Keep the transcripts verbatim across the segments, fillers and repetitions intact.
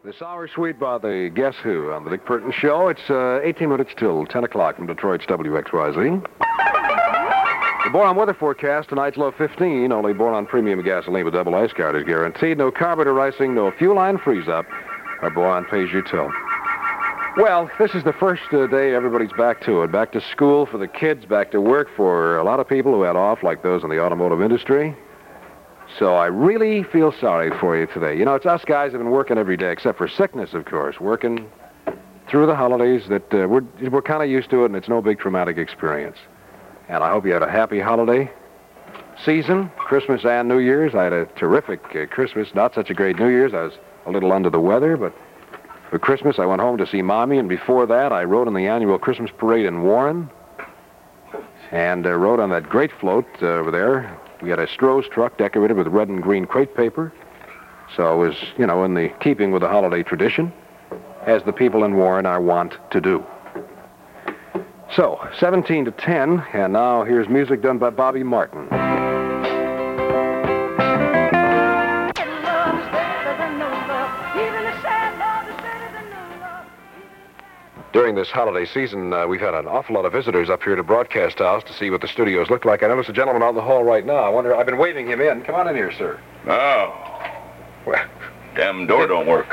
This hour sweet by the Guess Who on the Dick Burton Show. It's uh, eighteen minutes till ten o'clock from Detroit's W X Y Z. The Boron weather forecast, tonight's low fifteen, only Boron premium gasoline with double ice card is guaranteed. No carburetor icing, no fuel line freeze-up. Our Boron pays you till. Well, this is the first uh, day everybody's back to it. Back to school for the kids, back to work for a lot of people who had off, like those in the automotive industry. So I really feel sorry for you today. You know, it's us guys that have been working every day, except for sickness, of course, working through the holidays that uh, we're, we're kind of used to it, and it's no big traumatic experience. And I hope you had a happy holiday season, Christmas and New Year's. I had a terrific uh, Christmas, not such a great New Year's. I was a little under the weather, but for Christmas I went home to see Mommy, and before that I rode in the annual Christmas parade in Warren and uh, rode on that great float uh, over there. We had a Stroh's truck decorated with red and green crepe paper. So it was, you know, in the keeping with the holiday tradition, as the people in Warren are wont to do. So, seventeen to ten, and now here's music done by Bobby Martin. During this holiday season, uh, we've had an awful lot of visitors up here to Broadcast House to see what the studios look like. I notice a gentleman out in the hall right now. I wonder, I've been waving him in. Come on in here, sir. Oh. Well, damn door don't work.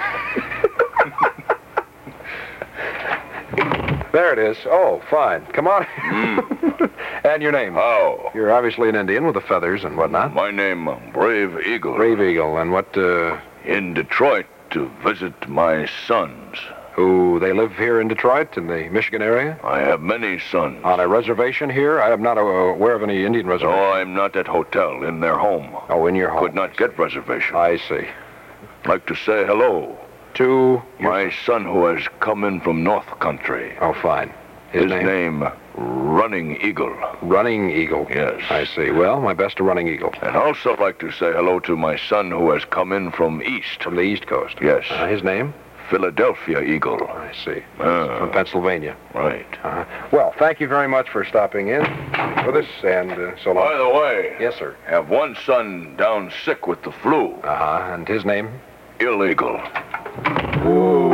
There it is. Oh, fine. Come on. Mm. And your name? Oh. You're obviously an Indian with the feathers and whatnot. My name, uh, Brave Eagle. Brave Eagle. And what, uh... In Detroit to visit my sons. Who, they live here in Detroit, in the Michigan area? I have many sons. On a reservation here? I am not uh, aware of any Indian reservation. No, I'm not at hotel, in their home. Oh, in your home. Could not get reservation. I see. Like to say hello. To? My son who has come in from North Country. Oh, fine. His, His name? name, Running Eagle. Running Eagle. Yes. I see. Well, my best to Running Eagle. And also like to say hello to my son who has come in from East. From the East Coast? Yes. Uh, his name? Philadelphia Eagle. I see. Uh, From Pennsylvania. Right. Uh-huh. Well, thank you very much for stopping in with us, and uh, so long. By the way. Yes, sir. Have one son down sick with the flu. Uh-huh. And his name? Illegal. Ooh.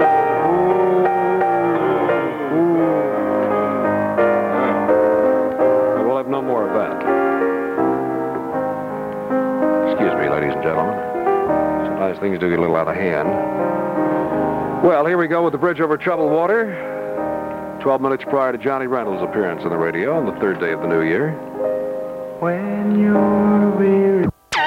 We'll have no more of that. Excuse me, ladies and gentlemen. Sometimes things do get a little out of hand. Well, here we go with the Bridge Over Troubled Water. Twelve minutes prior to Johnny Reynolds' appearance on the radio on the third day of the new year. When you're weary.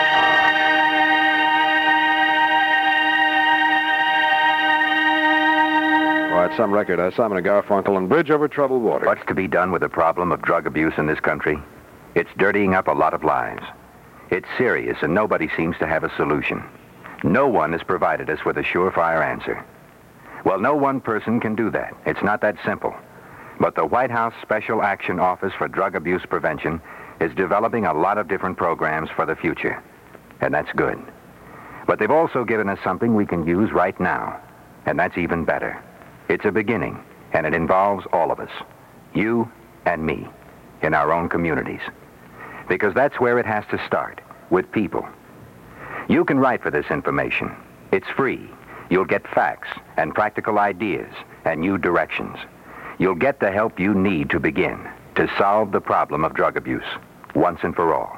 Oh, that's some record. That's Simon and Garfunkel and Bridge Over Troubled Water. What's to be done with the problem of drug abuse in this country? It's dirtying up a lot of lives. It's serious, and nobody seems to have a solution. No one has provided us with a surefire answer. Well, no one person can do that. It's not that simple. But the White House Special Action Office for Drug Abuse Prevention is developing a lot of different programs for the future. And that's good. But they've also given us something we can use right now. And that's even better. It's a beginning, and it involves all of us. You and me, in our own communities. Because that's where it has to start, with people. You can write for this information. It's free. You'll get facts and practical ideas and new directions. You'll get the help you need to begin to solve the problem of drug abuse once and for all.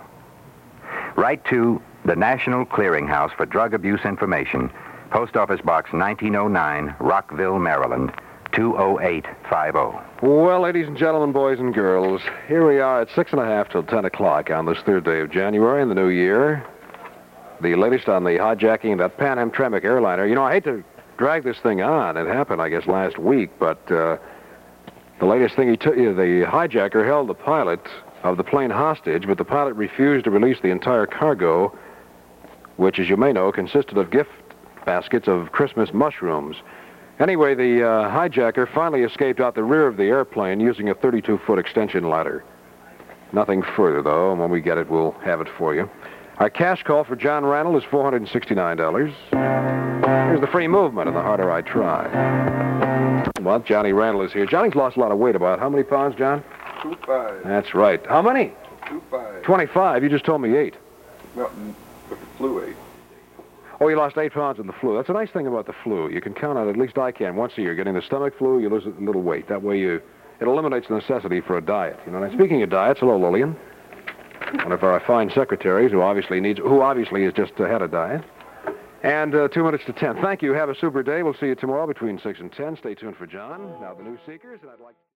Write to the National Clearinghouse for Drug Abuse Information, Post Office Box nineteen oh nine, Rockville, Maryland, two oh eight five oh. Well, ladies and gentlemen, boys and girls, here we are at six and a half till ten o'clock on this third day of January in the new year. The latest on the hijacking of that Pan Amtrak airliner. You know, I hate to drag this thing on. It happened, I guess, last week, but uh, the latest thing, he took, uh, the hijacker held the pilot of the plane hostage, but the pilot refused to release the entire cargo, which, as you may know, consisted of gift baskets of Christmas mushrooms. Anyway, the uh, hijacker finally escaped out the rear of the airplane using a thirty-two foot extension ladder. Nothing further, though, and when we get it, we'll have it for you. Our cash call for John Randall is four hundred sixty-nine dollars. Here's the free movement, and the harder I try. Well, Johnny Randall is here. Johnny's lost a lot of weight. About how many pounds, John? Two five. That's right. How many? Two five. twenty-five. You just told me eight. Well, with the flu eight. Oh, you lost eight pounds in the flu. That's a nice thing about the flu. You can count on, at least I can, once a year, getting the stomach flu, you lose a little weight. That way you, it eliminates the necessity for a diet. You know, and speaking of diets, hello, Lillian. One of our fine secretaries who obviously needs, who obviously has just uh, had a diet. And uh, two minutes to ten. Thank you. Have a super day. We'll see you tomorrow between six and ten. Stay tuned for John. Now the New Seekers, and I'd like